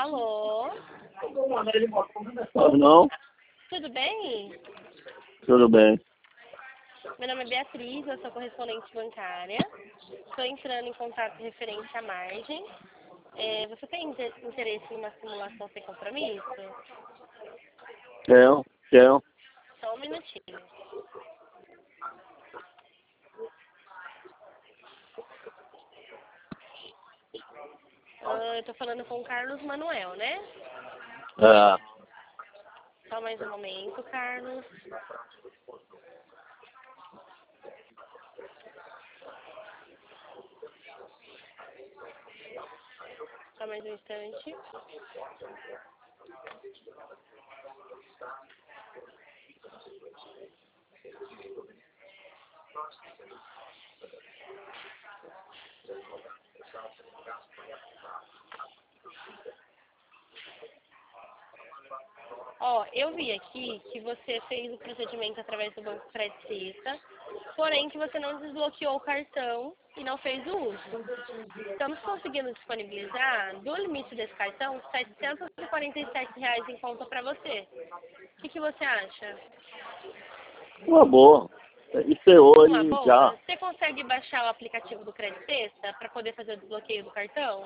Alô? Não? Tudo bem? Tudo bem. Meu nome é Beatriz, eu sou correspondente bancária. Estou entrando em contato referente à margem. Você tem interesse em uma simulação sem compromisso? Tenho. Só um minutinho. Eu estou falando com o Carlos Manuel, né? Só mais um momento, Carlos. Só mais um instante. Eu vi aqui que você fez o procedimento através do Banco Credicista, porém que você não desbloqueou o cartão e não fez o uso. Estamos conseguindo disponibilizar, do limite desse cartão, R$ 747 em conta para você. O que você acha? Uma boa. Isso é hoje Uma boa? já. Você consegue baixar o aplicativo do Credicista para poder fazer o desbloqueio do cartão?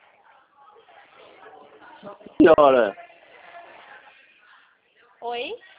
Que hora? Oi?